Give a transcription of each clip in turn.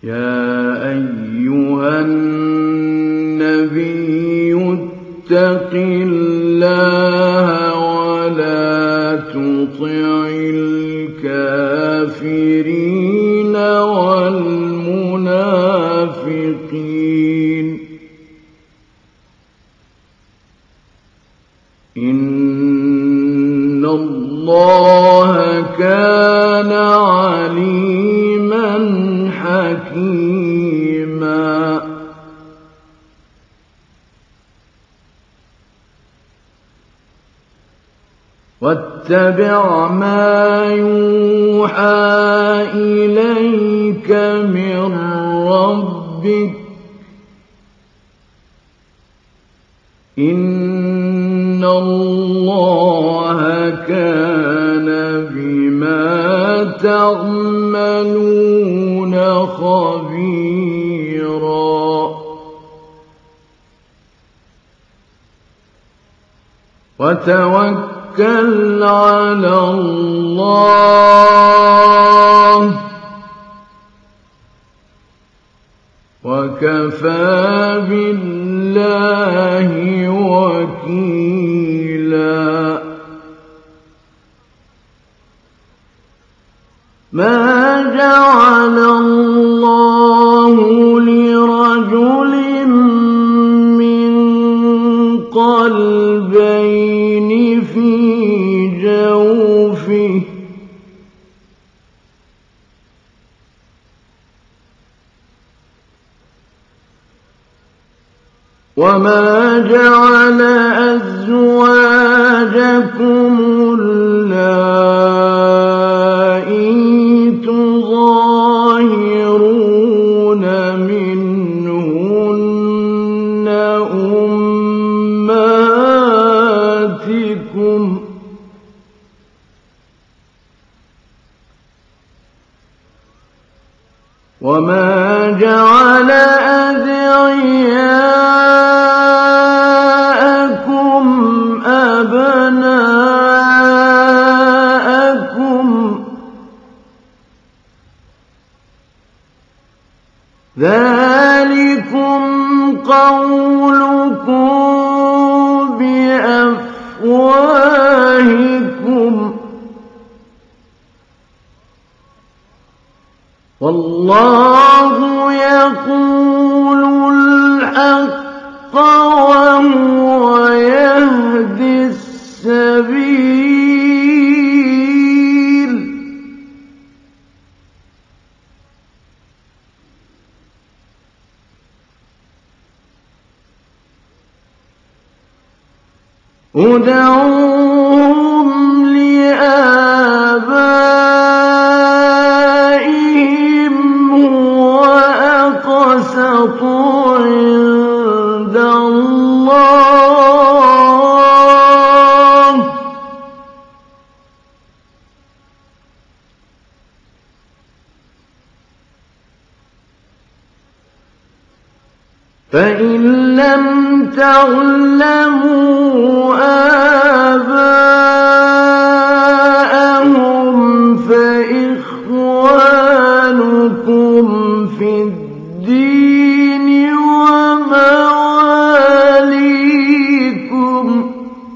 يا أيها النبي اتق الله ولا تطع الكافرين والمنافقين إن الله كان عليما حكيما واتبع ما يوحى إليك من ربك إن الله كان بما تعملون خبيرا وتوكل على الله وكفى بالله وكيلا ما جعل الله لرجل من قلبين في جوفه وما جعل أزواجكم اللائي تظاهرون منهن أمهاتكم وما جعل أدعياءكم أبناءكم ذلكم قولكم بأفواهكم والله يقول الحق وهو يهدي السبيل ادعوهم لآبائهم هو أقسط عند الله فإن لم تعلموا آباءهم فإخوانكم في الدين ومواليكم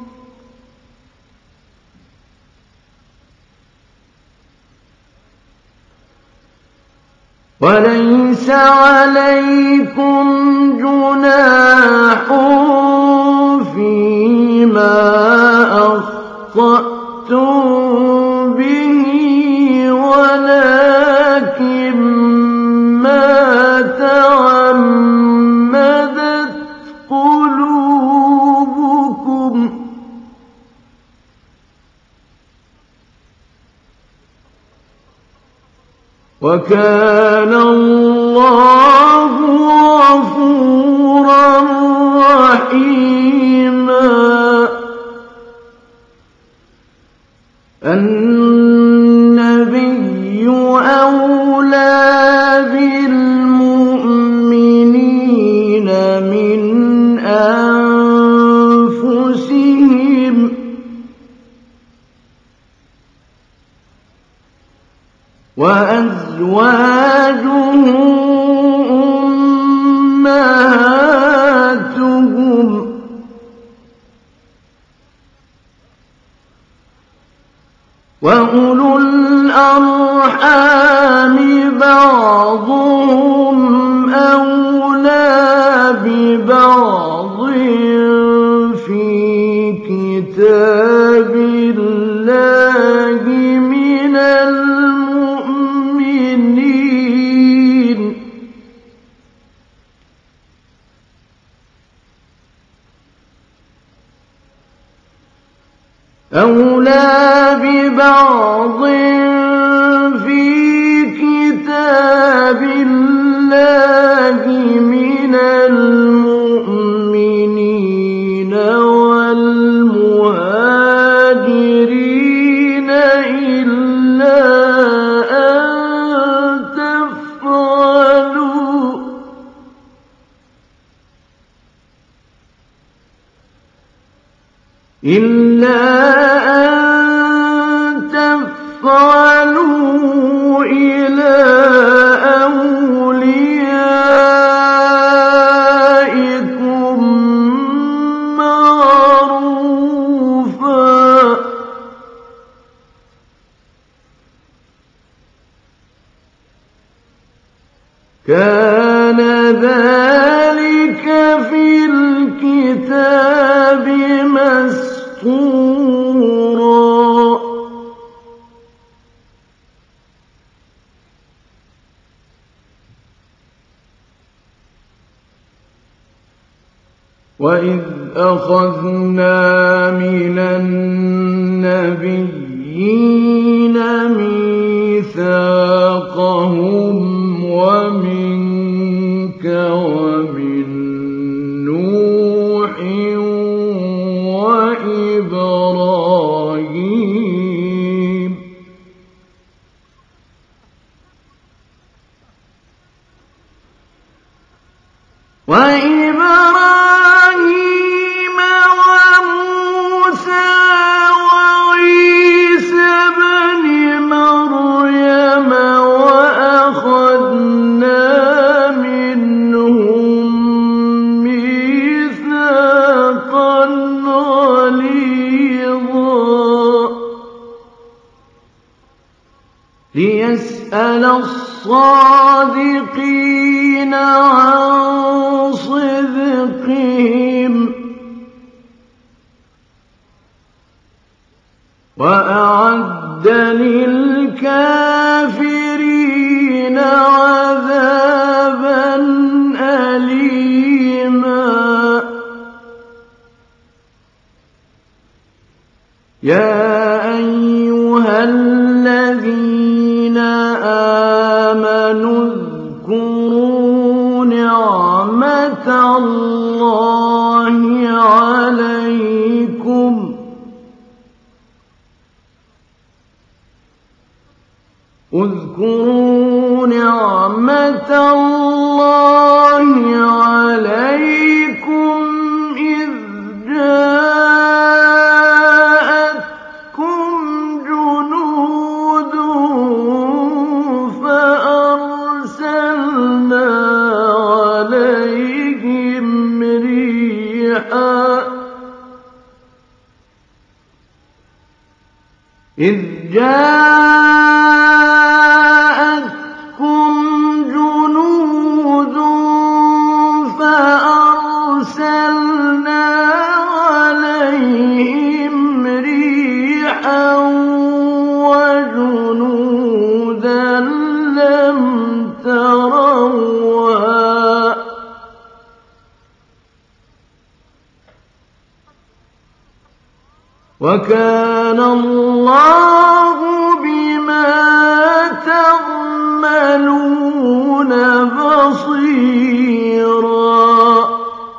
وليس عليكم جناح فيما أخطأتم به ولكن ما تعمدت قلوبكم وكان الله غفورا رحيما النبي أولى بالمؤمنين من أنفسهم وأزواجه الأرحام بعضهم أولى ببعض في كتاب الله من المؤمنين أولى ببعض في كتاب الله من المؤمنين والمهاجرين إلا أن تفعلوا إلى أوليائكم معروفا كان ذلك في الكتاب مسطورا وإذ أخذنا من النبيين ميثاقهم ومنك ومن نوح وإبراهيم وموسى وعيسى ابن مريم وأخذنا منهم ميثاقا غليظا ليسأل الصادقين عن صدقهم وأعد للكافرين عذابا أليما يا أيها الذين آمنوا اذكروا نعمة الله عليكم اذكروا نعمة الله عليكم إذ جاءتكم جنود فأرسلنا عليهم ريحا إذ جاءتكم جنود فأرسلنا عليهم ريحا وجنودا لم تروها وكان الله بما تعملون بصيرا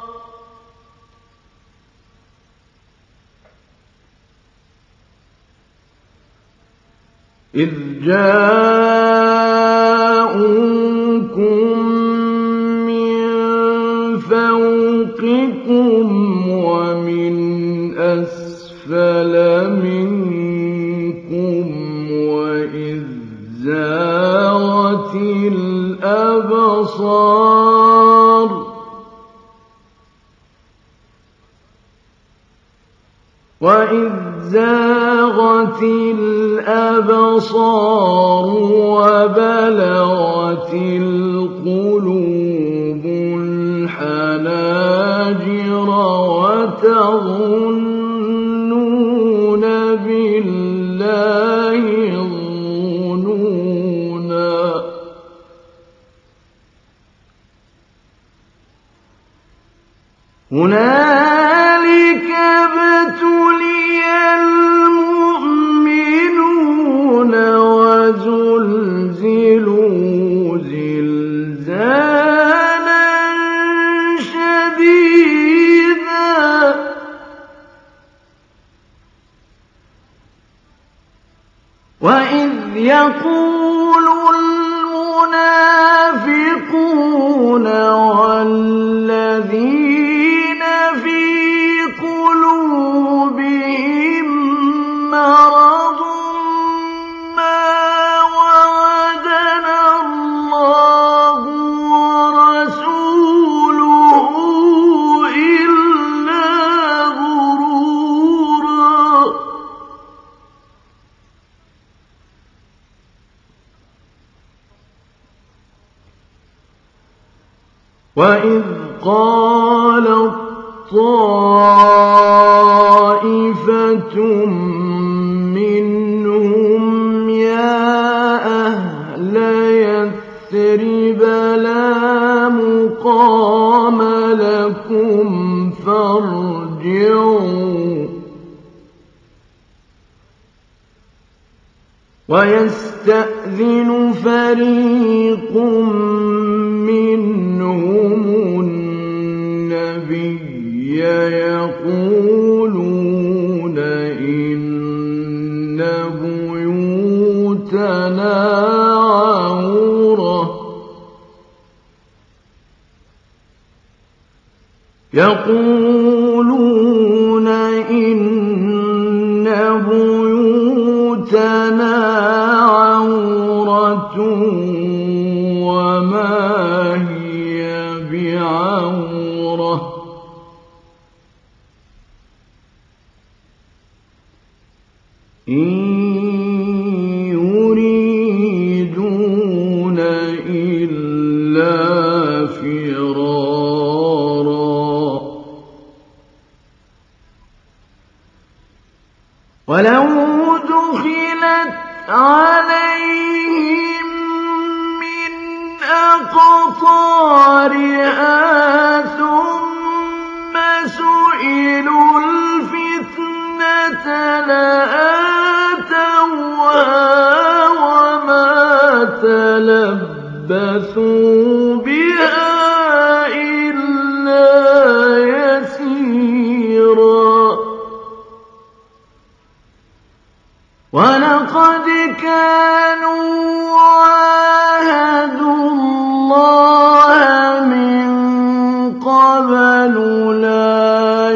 إذ جاءوكم من فوقكم ومن أسفل منكم وإذ زاغت زاغت الأبصار وبلغت القلوب الحناجر وتظنون بالله الظنونا هنالك ابتلي المؤمنون وزلزلوا زلزالا شديدا وإذ يقول المنافقون والذين في قلوبهم مرض ما وعدنا الله ورسوله إلا غرورا وإذ قالت طائفة منهم يا أهل يثرب لا مقام لكم فارجعوا ويستأذن فريق منهم النبي يقولون إن بيوتنا عورة يقولون إن بيوتنا عورة وما هي بعورة إن يريدون إلا فرارا ولو دخلت عليهم من أقطارها ثم سئلوا الفتنة لآتوها وما تلبثوا بها إلا يسيرا ولقد كانوا عاهدوا الله من قبل لا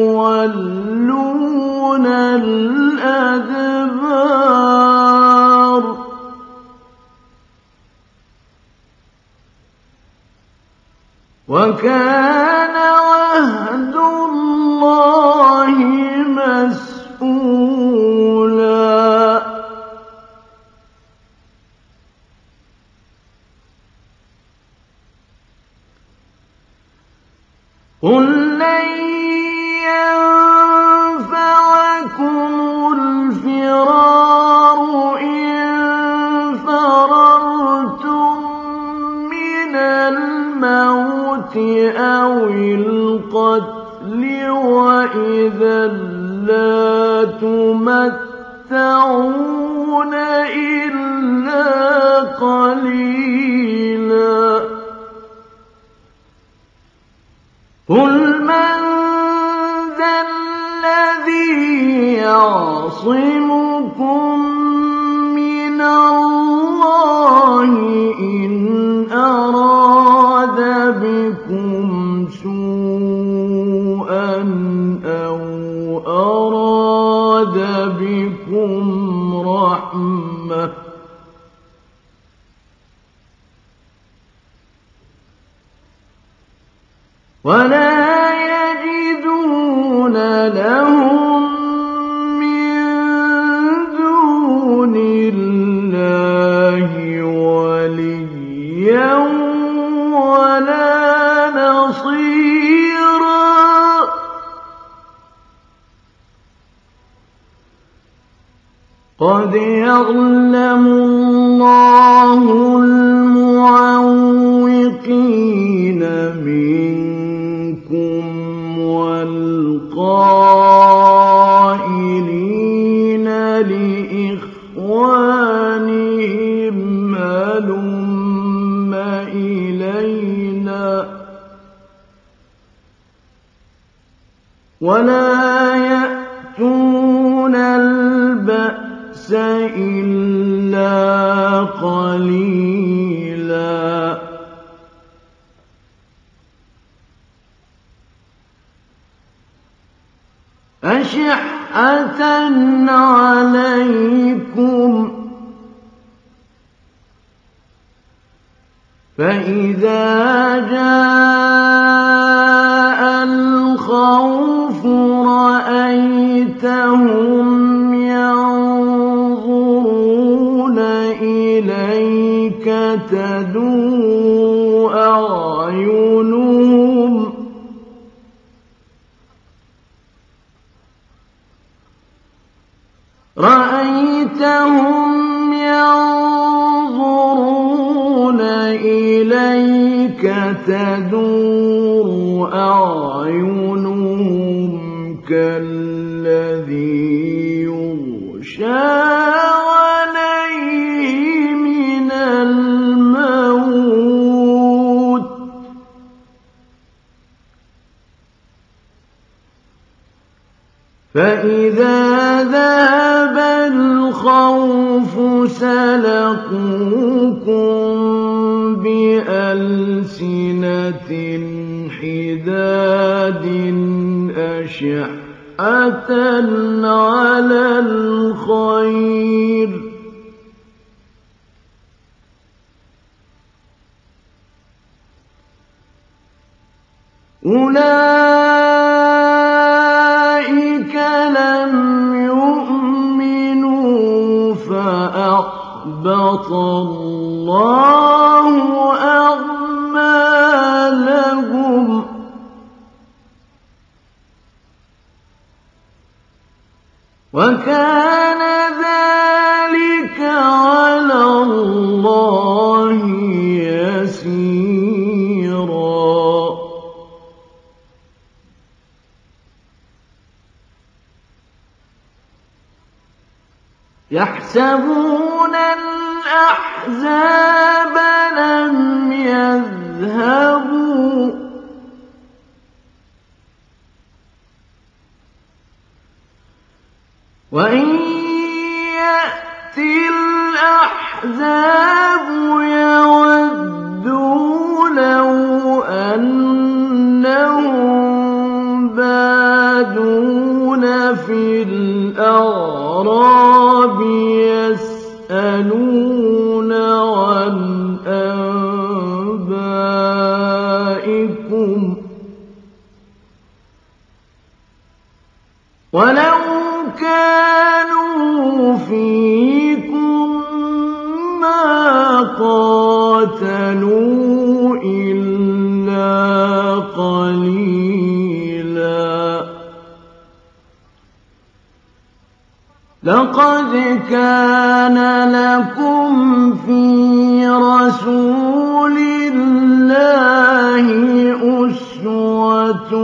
يولون الأدبار وكان عهد الله مسؤولا قل لن ينفعكم الفرار إن فررتم من الموت أو القتل وإذا لا تمتعون إلا قليلا قل من ذا الذي يعصمكم من الله إن أراد بكم سوءا أو أراد بكم رحمة ولا يجدون لهم من وليا ولا نصيرا. قد يعلم الله المعوقين منكم والقائلين لإخوانهم هلم إلينا ولا يأتون البأس إلا قليلا. أشحة عليكم فإذا جاء الخوف رأيتهم ينظرون إليك تدور أعينهم ينظرون إليك تدور أعينهم كالذي يغشى عليه من الموت فإذا ذهب الخوف سلقوكم بألسنة حداد أشحة على الخير أولئك لم يؤمنوا فأحبط الله أعمالهم وكان ذلك على الله يسيرا. يحسبون الأحزاب لم يذهبوا وإن يأتي الأحزاب يودوا لو أنهم بادون في الأعراب يسألون عن أنبائكم ولو كانوا فيكم ما قاتلوا إلا قليلا. لقد كان لكم في رسول الله أسوة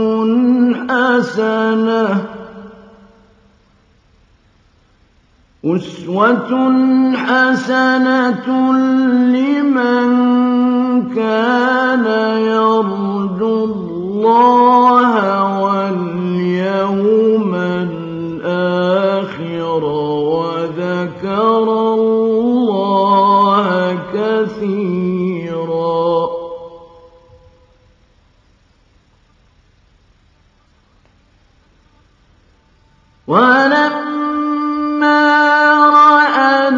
حسنة لمن كان يرجو الله واليوم الآخر وذكر الله كثيرا. ولما رأى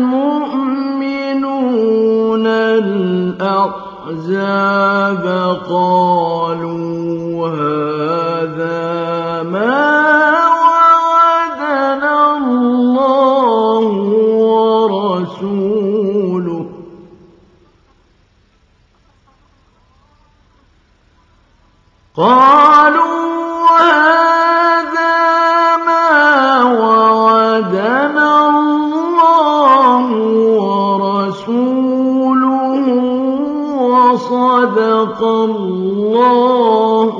المؤمنون الأحزاب قالوا هذا ما وعدنا الله ورسوله قالوا هذا ما وعدنا الله ورسوله وصدق الله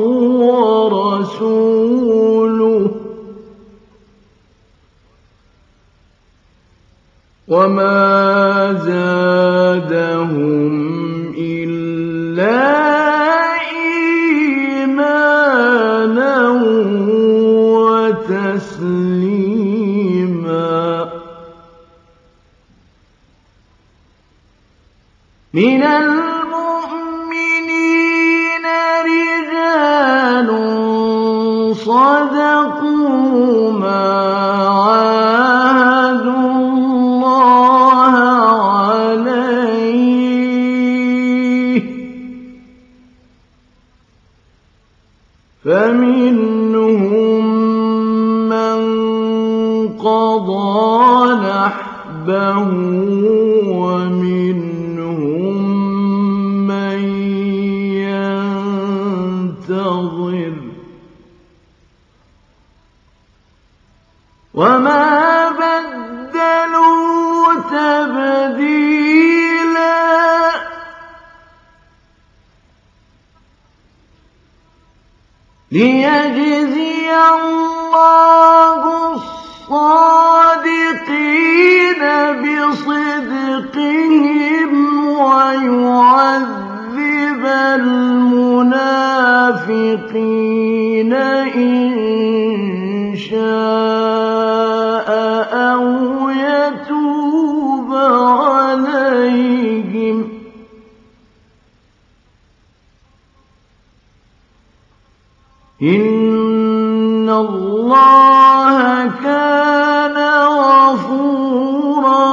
ورسوله وما زادهم إلا إيمانا وتسليما من المؤمنين رجال صدقوا ما عاهدوا الله عليه فمنهم من قضى نحبه ومنهم من ينتظر وما بدلوا تبديلا ليجزي الله الصادقين بصدقهم ويعذب المنافقين إن شاء أو يتوب عليهم إن الله كان غفورا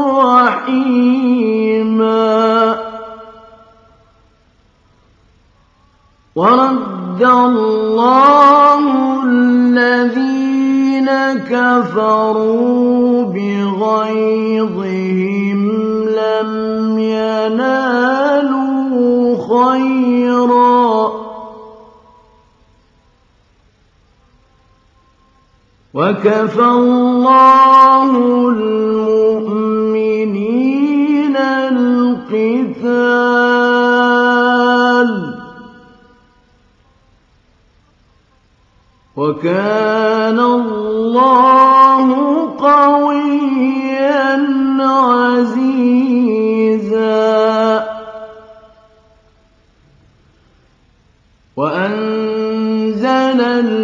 رحيما ورد الله الذين كفروا بغيظهم لم ينالوا خيرا وكفى الله المؤمنين القتال وكان الله قويا عزيزا وأنزل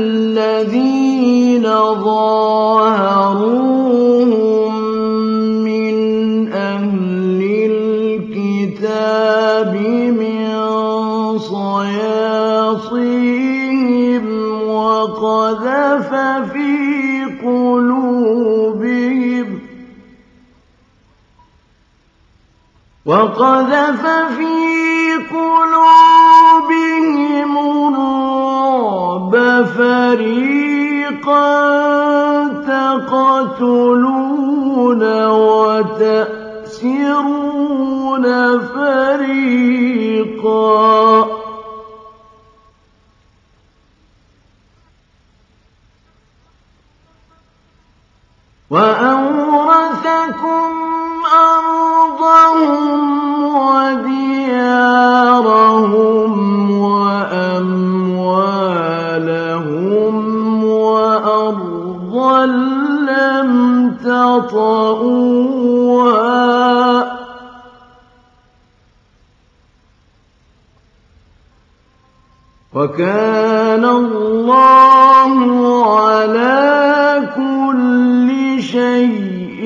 الذين ظاهروهم من أهل الكتاب من صياصيهم وقذف في قلوبهم الرعب فريقا تقتلون وتأسرون فريقا وأورثكم أرضهم وديارهم وأموالهم وأرضا لم تطئوها وكان الله على كل شيء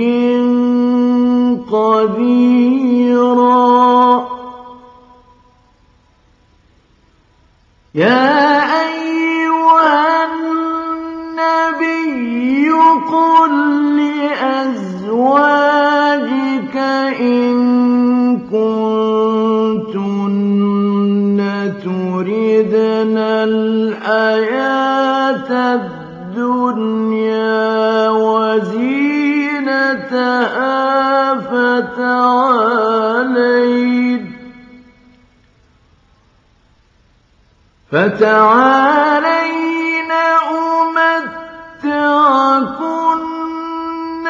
قديرا يا أيها النبي قل لأزواجك إن كنتن تردن الحياة الدنيا وزينتها فتعالين أمتعكن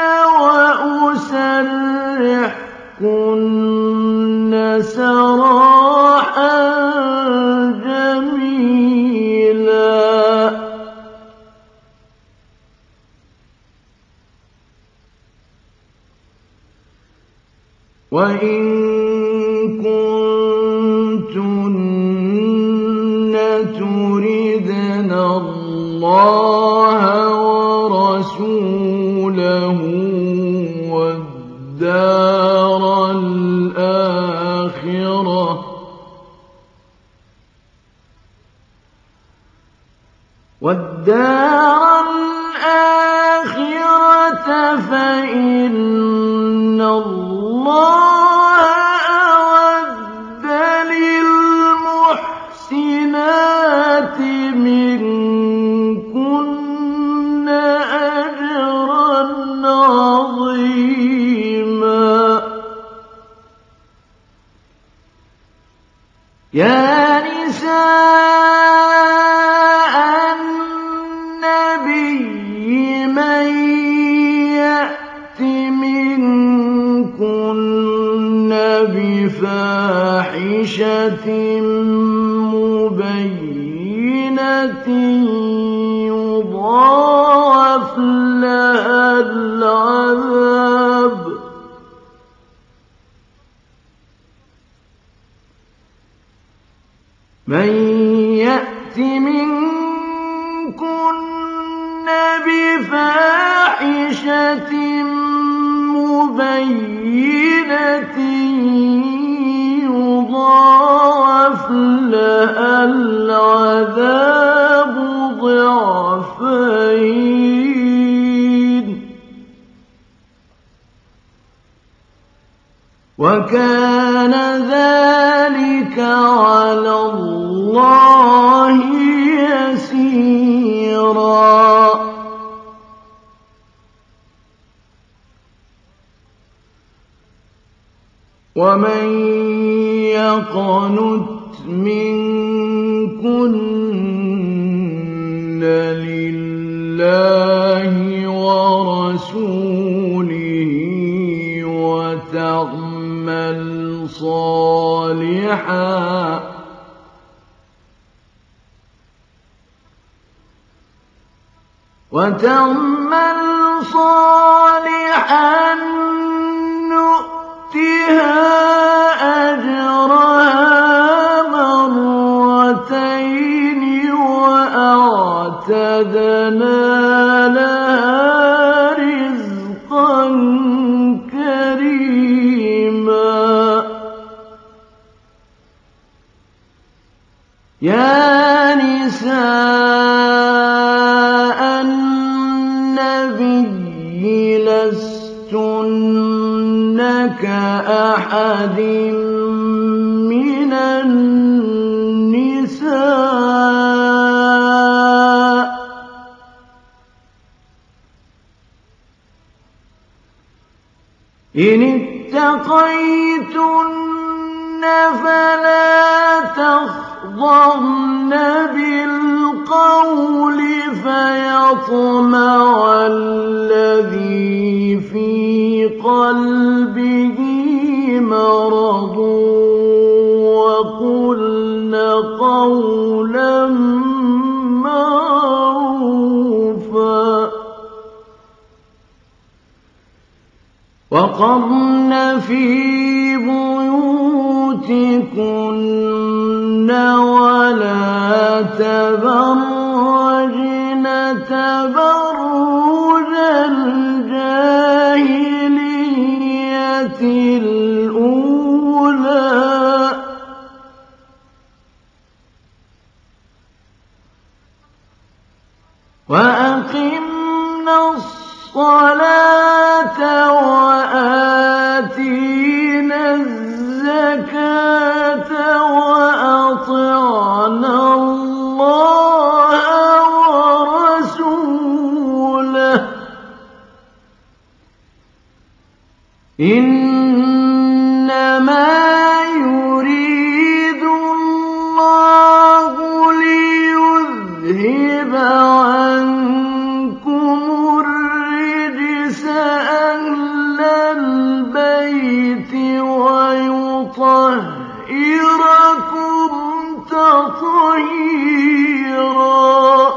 وأسرحكن سراحا جميلا. وإن كنتن تردن الله ورسوله والدار الآخرة فإن الله أعد للمحسنات منكن أجرا عظيما. يا نساء النبي من يأت منكن بفاحشة مبينة يضاعف لها العذاب من يأت منكن بفاحشة مبينة يضاعف لها العذاب ضعفين وكان ذلك على الله يسيرا. ومن يقنت منكن لله ورسوله وتعمل صالحا نؤتها أجرها مرتين وأعتدنا لها رزقا كريما. يا نساء النبي لستن كأحد من النساء إن اتقيتن فلا تخضعن بالقول فيطمع الذي في قلبه مرض وقلن قولا معروفا وقرن في بيوتكن ولا تبرجن تبرج الجاهلية الأولى وأقمنا الصلاة وآتينا الزكاة وأطعنا الله ورسوله إنما يريد الله طهيرا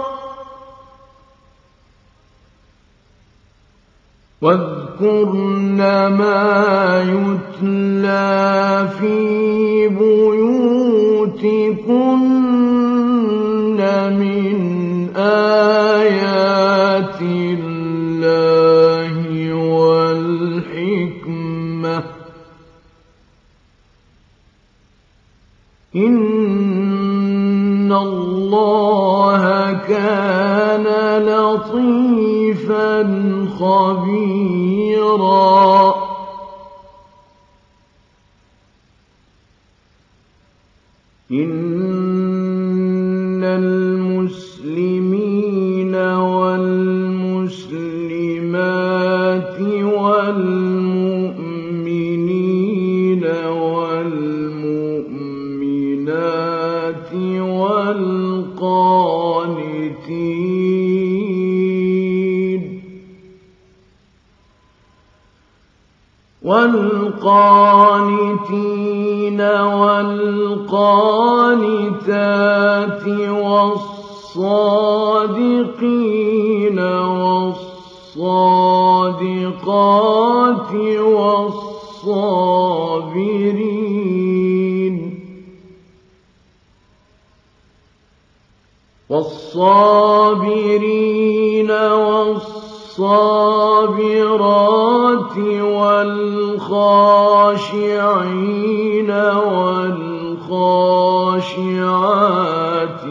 واذكرن ما يتلى في بيوتكن من آيات الله والحكمة إن الله كان لطيفا خبيرا إن المسلمين والمسلمات والمؤمنين والمؤمنات والقانتين والقانتات والصادقين والصادقات والصابرين والصابرات والخاشعين والخاشعات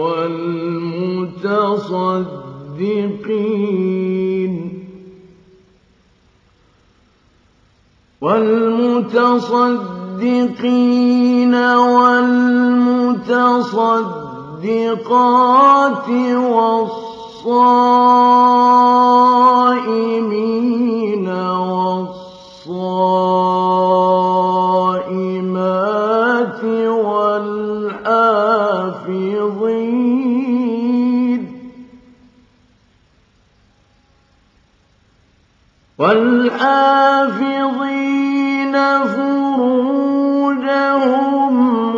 والمتصدقين والمتصدقات والصائمين والصائمات والحافظين فروجهم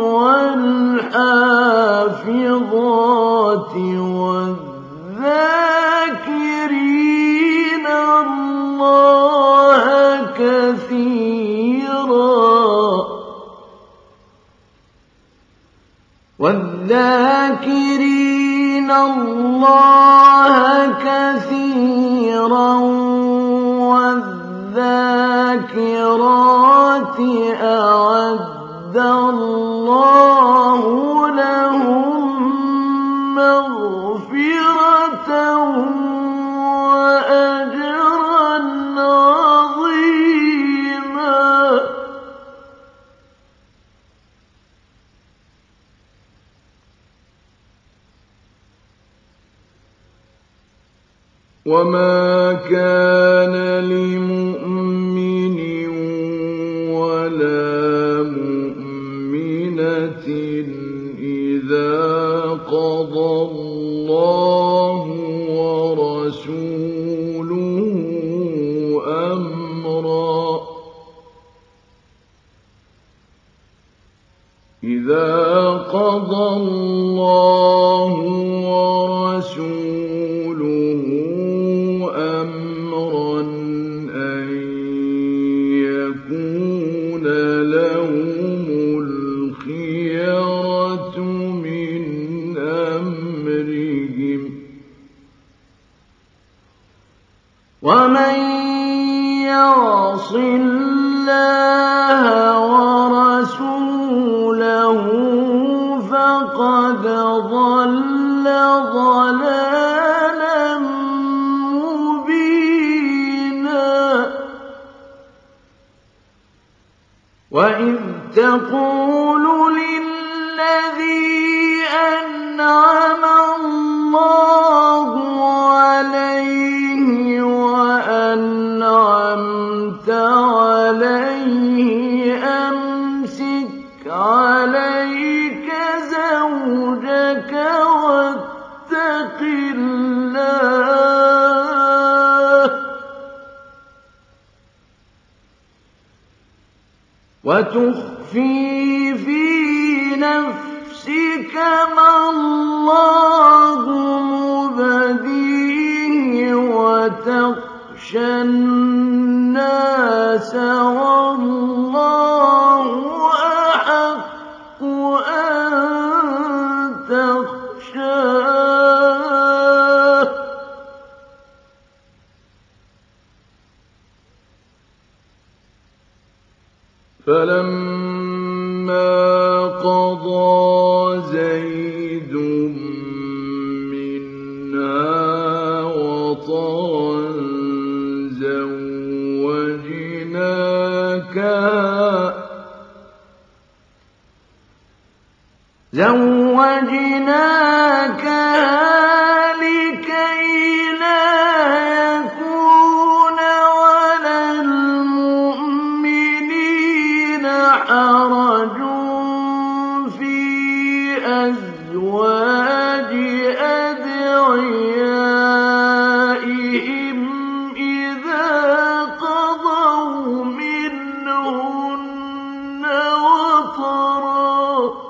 والحافظات والذاكرين الله كثيرا والذاكرات أعد الله لهم مغفرة وأجرا عظيما وما كان لمؤمن ولا مؤمنة إذا قضى الله ورسوله أمرا أن يكون لهم الخيرة من أمرهم ومن يعص الله ورسوله فقد ضل ضلالا مبينا وإذ تقول للذي أنعم الله عليه وأنعمت عليه أمسك عليك زوجك واتق الله وتخفي في نفسك نفسك ما الله مبديه وتخشى الناس والله أحق أن تخشاه فلما قضى زيد منها وطرا زوجناكها لكي لا يكون على المؤمنين حرج في أزواج أدعيائهم إذا قضوا منهن وطرا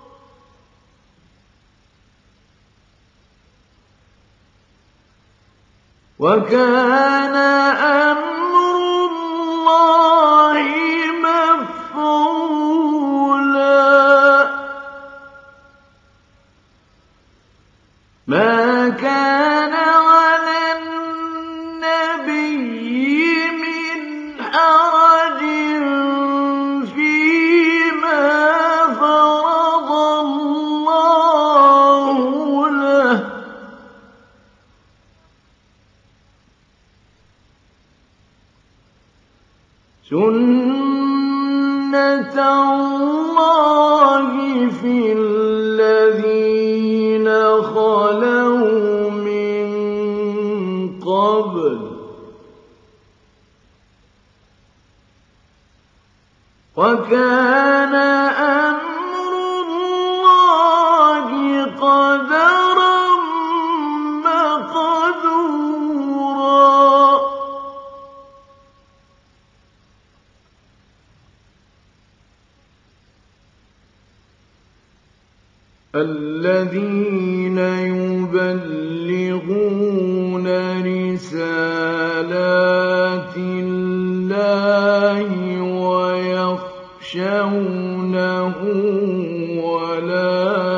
وكان أمر الله مفعولا ما كان على النبي من حرج فيما فرض الله له سنة الله في الذين خلوا من قبل وكان أمر الله قدرا مقدورا الذين يبلغون رسالات الله ويخشونه ولا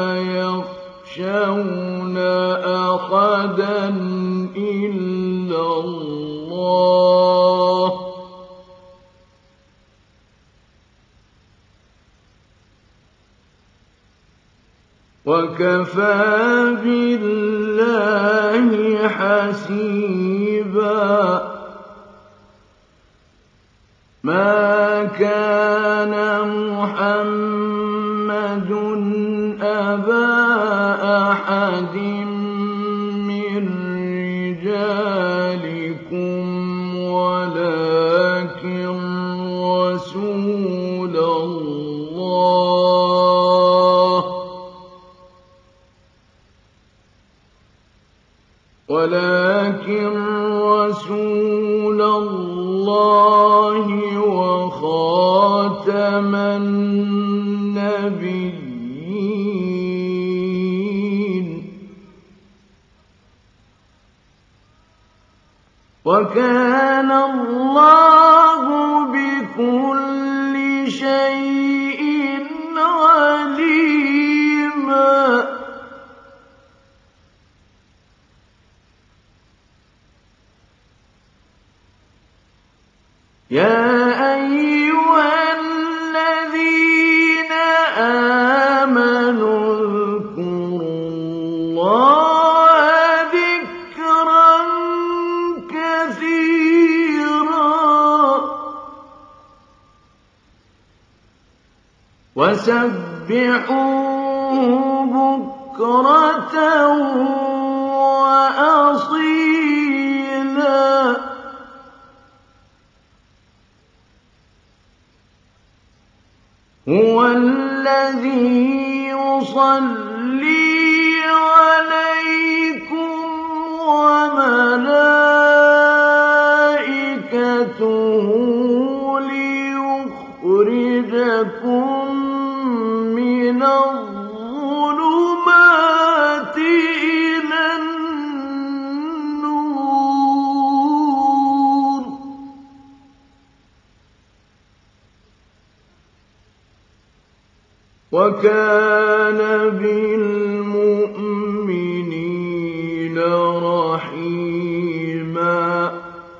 يخشون أحدا إلا الله وكفى بالله حسيبا ما كان محمد أبا أحد من رجالكم ولكن رسول الله وخاتم النبيين وكان الله بكل شيء عليما يا أيها الذين آمنوا اذكروا الله ذكرا كثيرا وسبحوه بكرة وأصيلا هو الذي يصلي عليكم وملائكته ليخرجكم من الظلمات وكان بالمؤمنين رحيما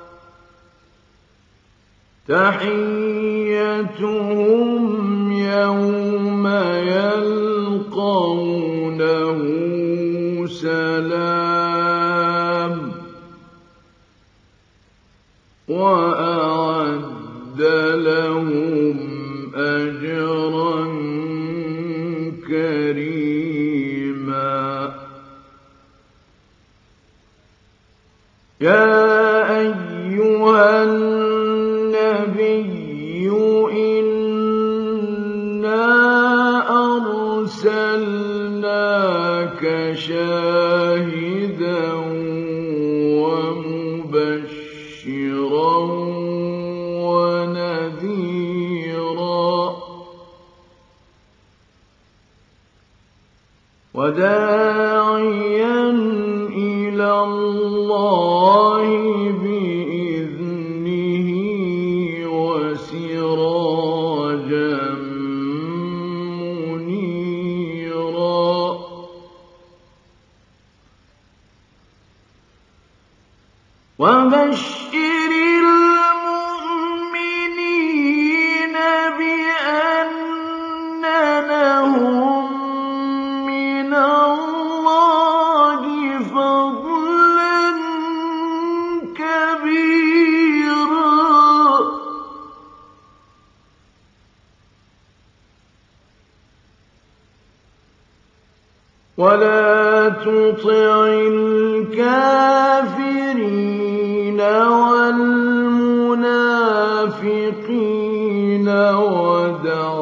تحيتهم يوم يلقونه سلام وأعد لهم أجرا كريما يا أيها النبي إنا أرسلناك شاهدا ومبشرا ونذيرا وداعيا إلى الله بإذنه وسراجا منيرا وبشر المؤمنين بأن لهم من الله فضلا كبيرا ولا تطع الكافرين والمنافقين ودع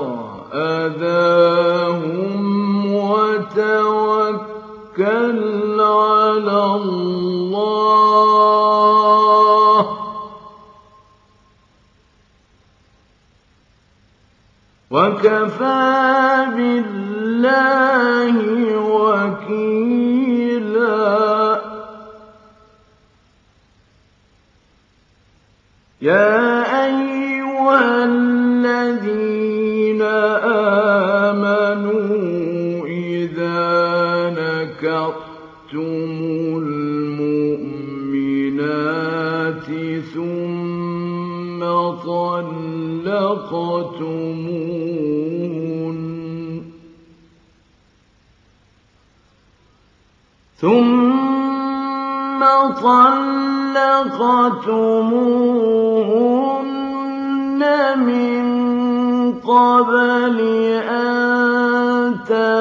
أذاهم وتوكل على الله وكفى بالله وكيلا يا أيها الذين آمنوا إذا نكحتم المؤمنات ثم طلقتموهن من قبل أن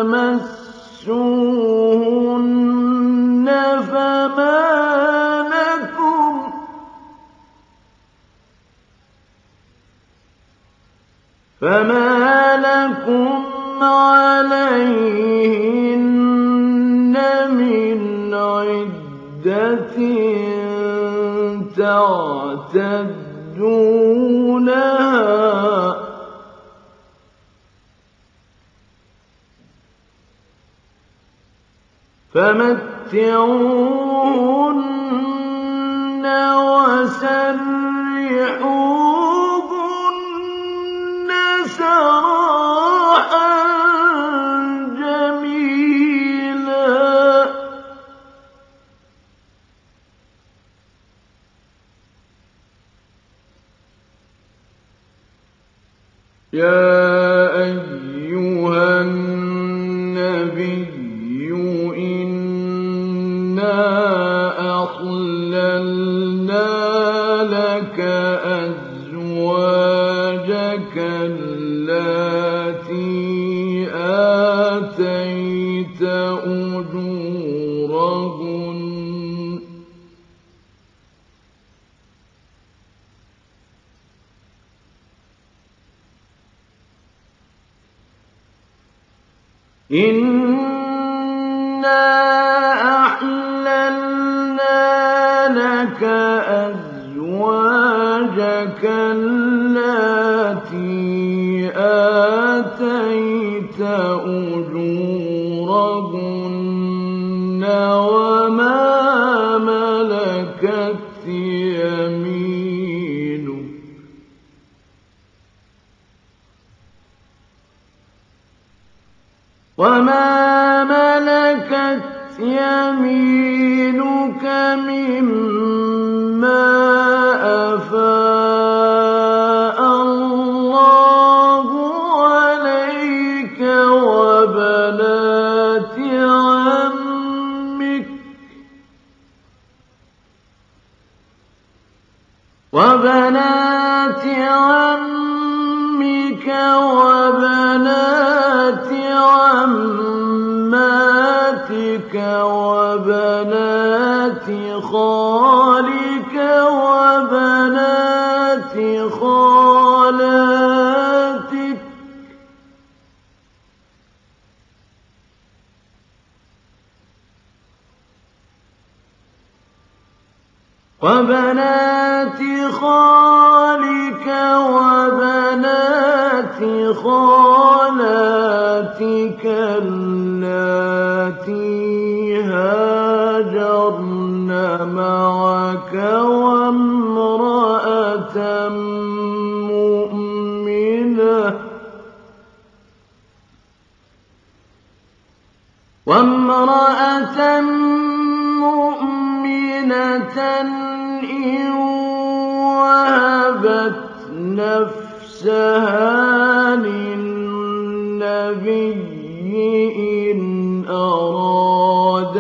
تمسوهن فما لكم عليهن من عدة تعتدونها فمتعوهن وسرحوهن سراحا جميلا يا أيها النبي أحللنا لك أزواجك اللاتي آتيت أجورهن إنا أحللنا لك أزواجك اللاتي آتيت أجورهن وما ملكت يمينك ، وما ملكت يمينك مما أفاء الله عليك وبنات عمك وبنات عماتك وبنات خالك وبنات خالاتك وبنات خالك وبنات خالاتك اللاتي هاجرن معك وامرأة مؤمنة إن وهبت نفسها للنبي إن أراد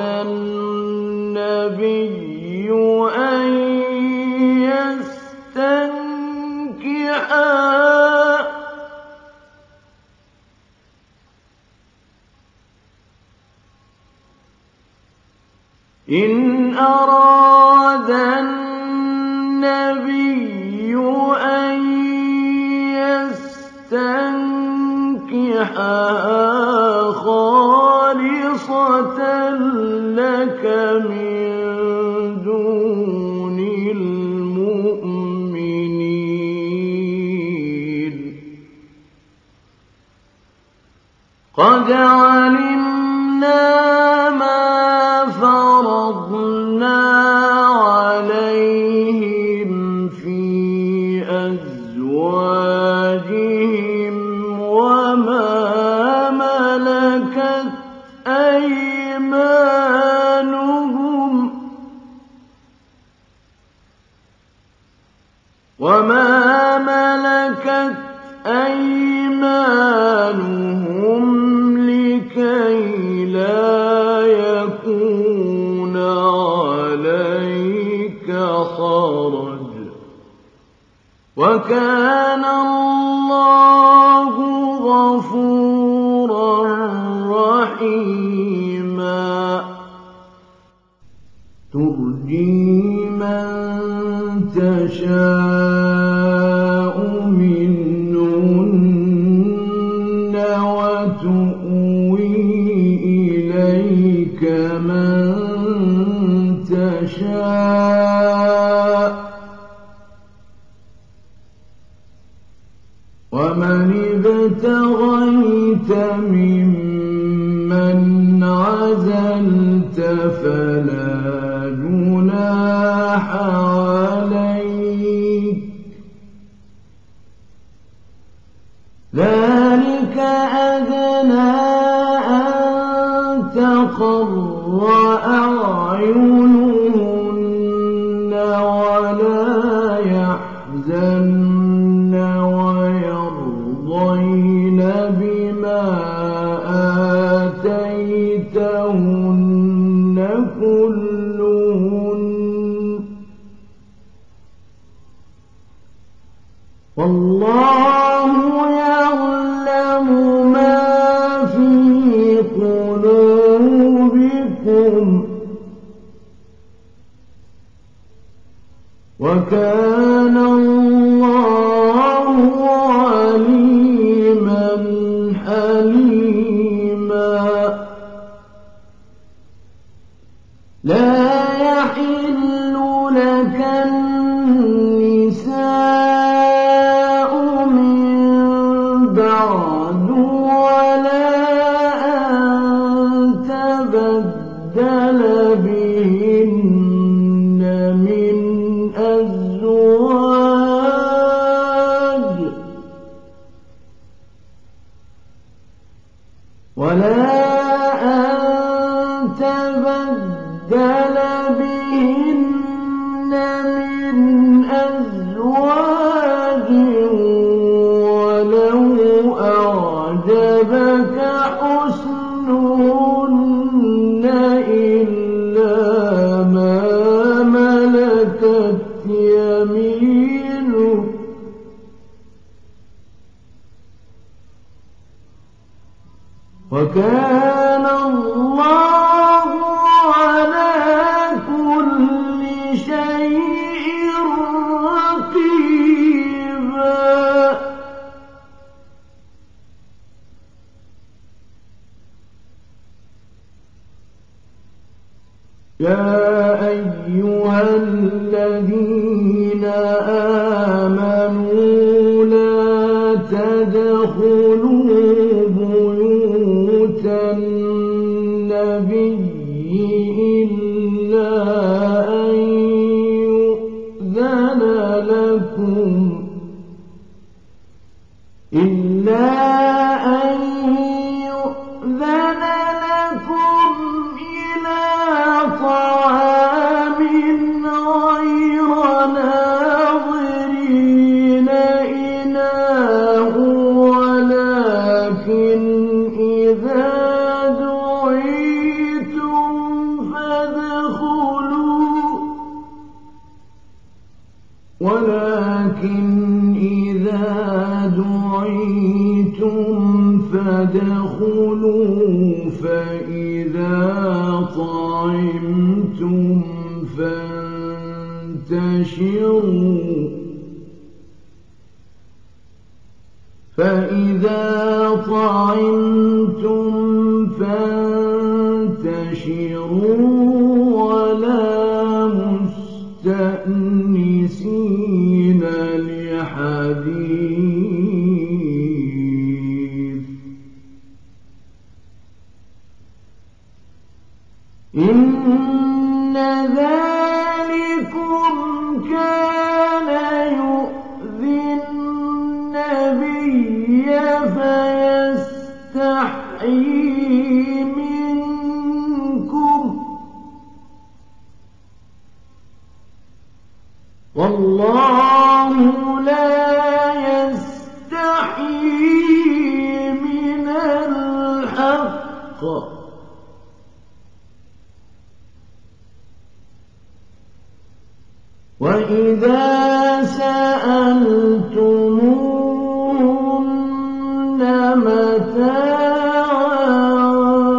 النبي أن يستنكحها إن أراد النبي أن يستنكحها خالصة لك من دون المؤمنين قد علمنا ما فرضنا عليهم في أزواجهم وما ملكت أيمانهم لكي لا يكون عليك حرج وكان الله غفورا رحيما ترجي من تشاء منهن وتؤوي إليك من تشاء ومن ابتغيت ممن عزلت فلا جناح عليك ذلك أدنى أن تقر أعينهن ولا يحزن ويرضين بما آتيتهن كلهن والله يعلم ما في قلوبكم وكان الله عليما حليما لا يحل لك النساء من بعد ولا أن تبدل بهن من أزواج أن تبدل بهن من أزواج ولو أعجبك حسنهن إلا ما ملكت يمينك وكان الله على كل شيء رقيبا يا أيها الذين آمنوا لا تدخلوا بيوت النبي إلا أن يؤذن لكم إلى طعام غير ناظرين إناه ولكن إذا دعيتم فادخلوا فإذا طعمتم فانتشروا ولا مستأنسين لحديث إن ذلكم كان يؤذي النبي فيستحيي منكم والله لا يستحيي من الحق وإذا سألتموهن متاعا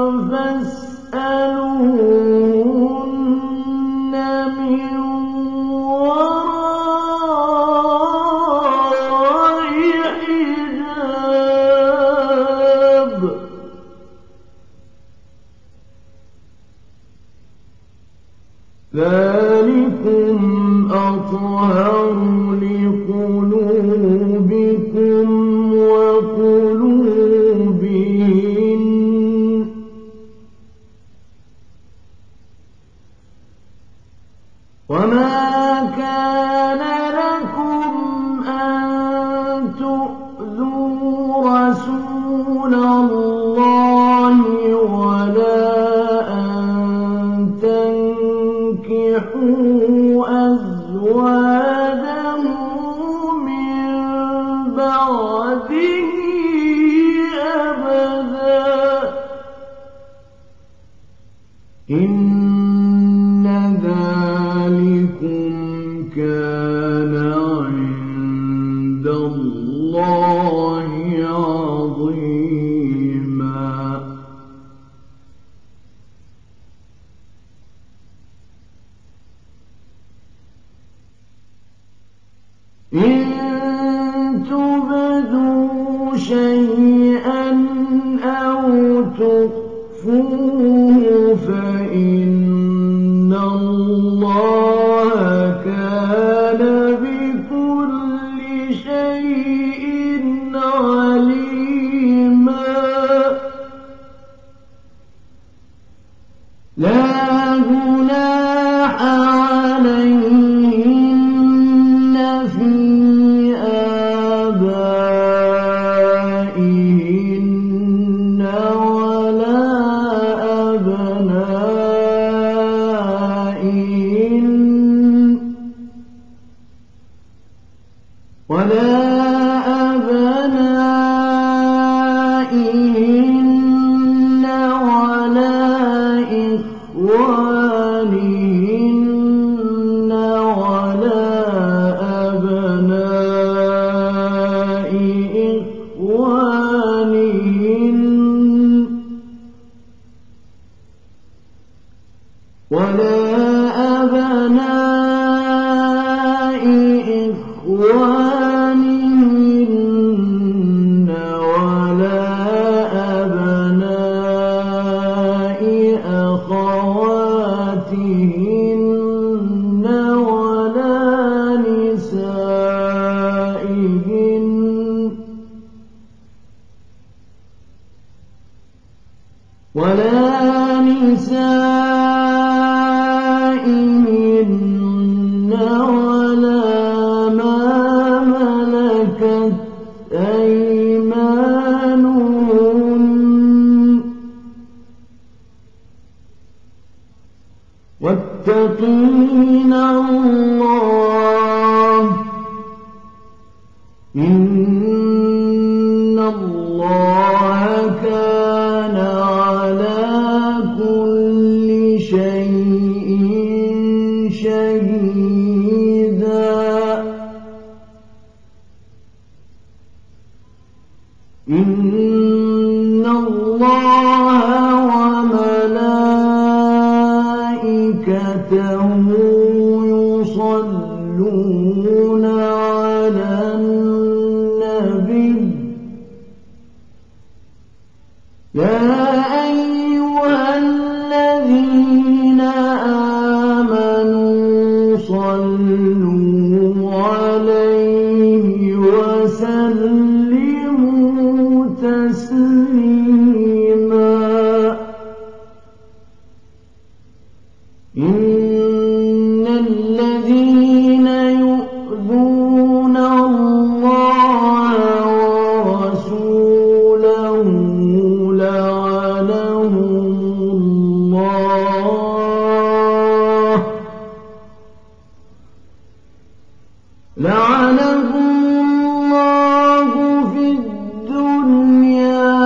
فاسألوهن من وراء حجاب ذلكم أطهر لقلوبكم وقلوبهن وما كان لكم أن تؤذوا رسول الله ولا أن تنكحوا أزواجه من بعده أبدا إن ذلكم كان عند الله عظيما إن تبدوا شيئا أو تخفوه فإن الله كان بكل شيء عليما لا جناح عليهن في آبائهن ولا ولا أبناء إخوانهن ولا أبناء أخواتهن ولا نسائهن ولا ما ملكت أيمانهن واتقين الله إن الله كان على كل شيء شهيدا إن الله وملائكته يصلون على النبي يا أيها الذين آمنوا صلوا عليه وسلموا تسليما إن الذين يؤذون الله ورسوله لعنهم الله في الدنيا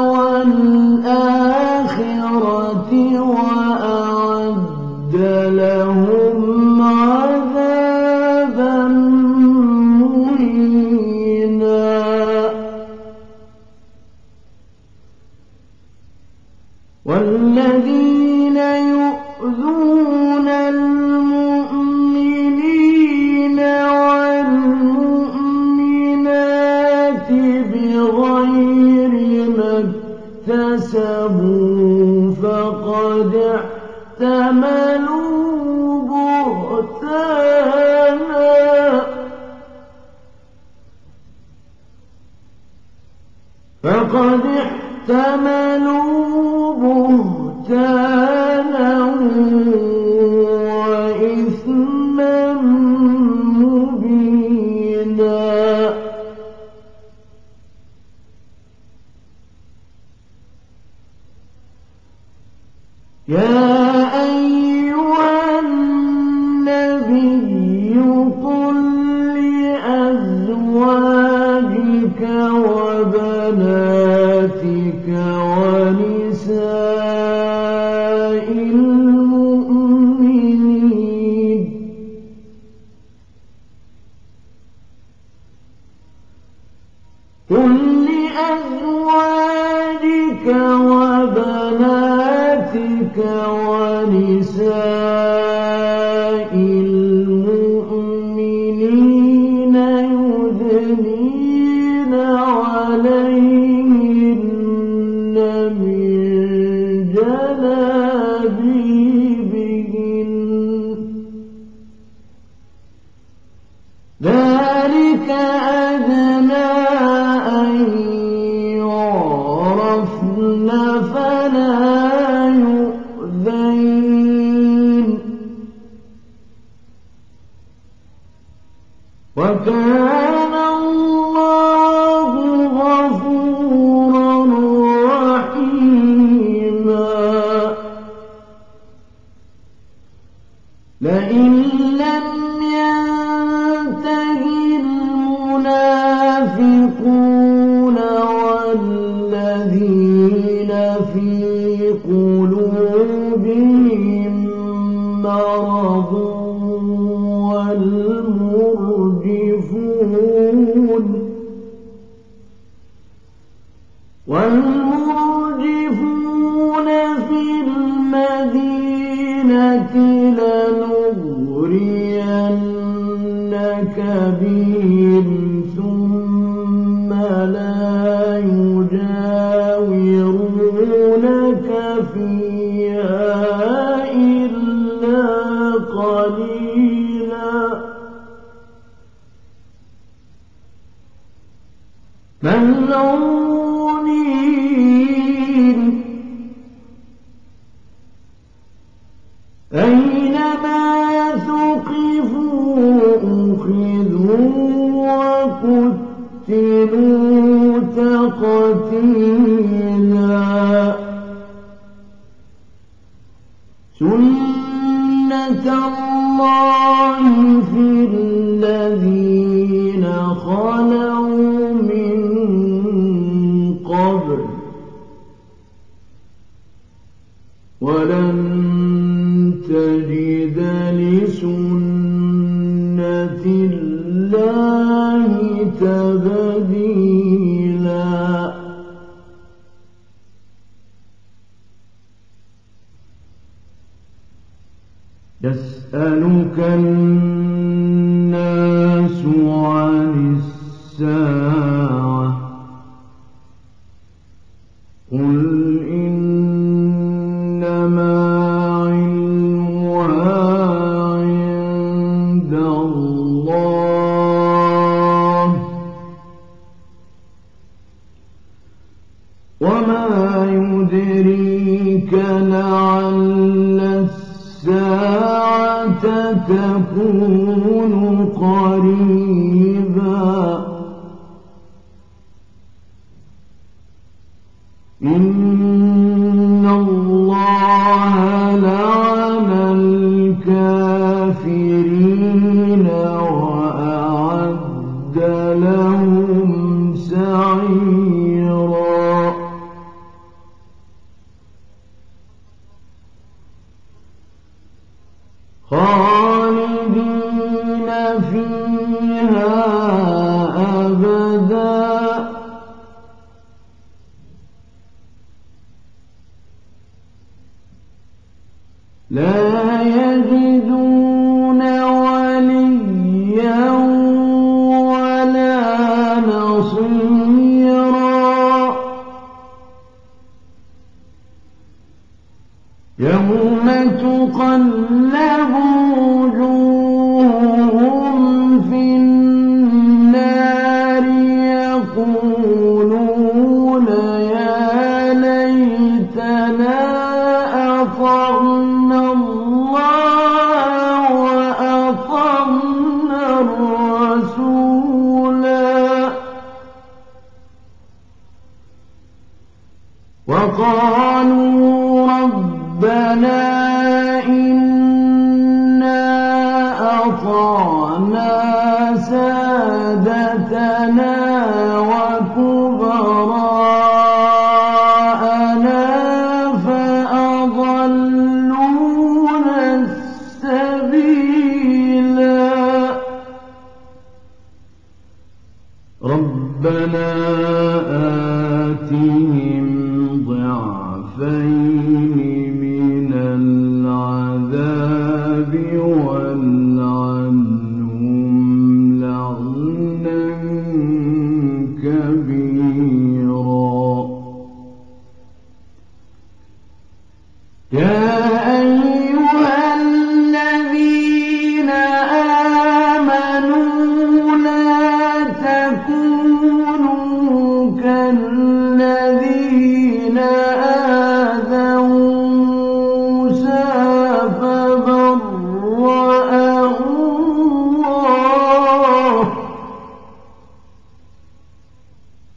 والآخرة وأعد لهم عذابا مهينا والذين يؤذون المؤمنين والمؤمنات بغير ما اكتسبوا فقد احتملوا بهتانا وإثما مبينا يا أيها النبي قل لأزواجك وبناتك ونساء المؤمنين قل لأزواجك وبناتك ونساء المؤمنين يدنين عليهن من جلابيبهن ذلك أدنى أن يعرفن فلا يؤذين وكان الله غفورا رحيما لئن لم ينتهي المنافقون والذين في قلوبهم مرض والمرجفون في المدينة بهم ثم لا يجاورونك فيها إلا قليلا ملعونين أينما ثقفوا أخذوا وقتلوا تقتيلا سنة الله في الذين خلوا من قبل ولن تجد لسنة الله تبديلا يسألك الناس عن الساعة قل إنما علمها عند الله وما يدريك لعل الساعة تكون قريبا إن الله لعن الكافرين وأعد لهم سعيرا خالدين فيها أبدا لا يجدون وليا ولا نصيرا يوم تقلب وجوههم في النار يقولون يا ليتنا أطعنا الله وأطعنا الرسولا وقالوا ربنا إنا أطعنا سادتنا وكبراءنا فأضلونا السبيلا ربنا آتهم ضعفين من العذاب والعنهم لعنا كبيرا يا أيها الذين آمنوا لا تكونوا كالذين آذوا موسى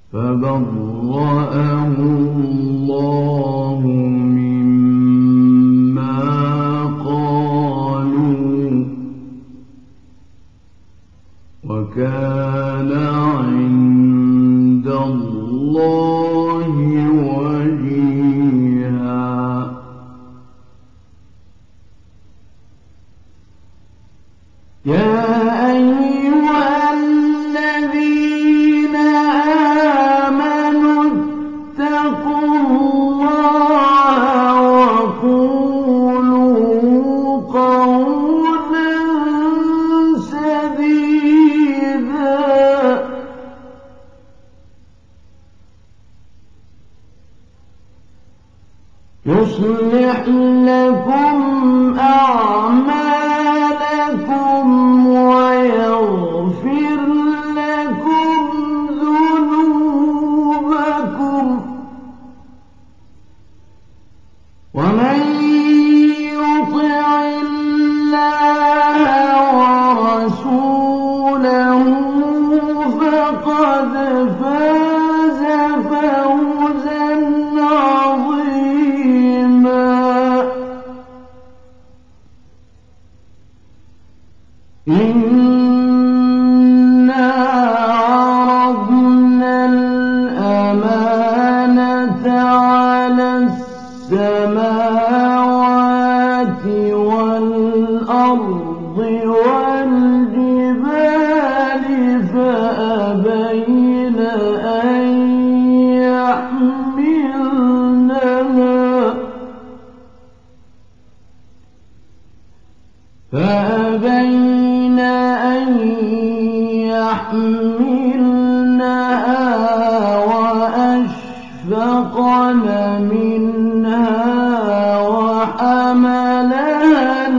فبرأه الله مما يصلح لكم أعمالكم ويغفر لكم ذنوبكم ومن يطع الله ورسوله فقد فاز فوزا عظيما. إنا عرضنا الأمانة على السماوات والأرض والجبال فأبين أن يحملنها وأشفقن منها وحملها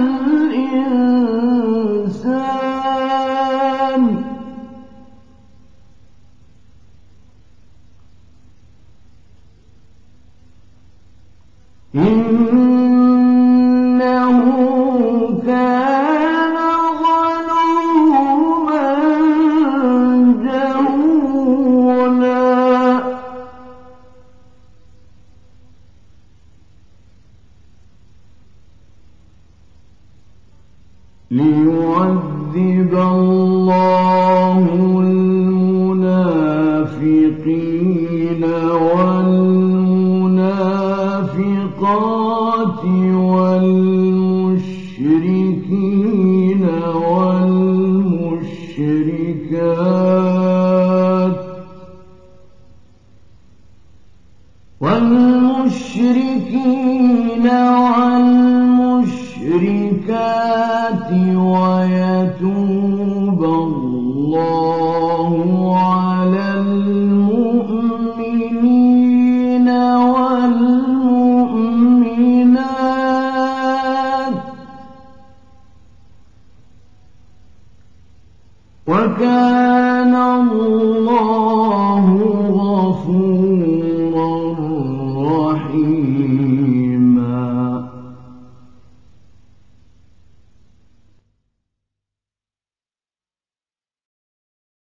الإنسان إنه كان ظلوما جهولا. ليعذب الله المنافقين والمنافقات والمشركين والمشركات ويتوب الله على المؤمنين والمؤمنات وكان الله غفورا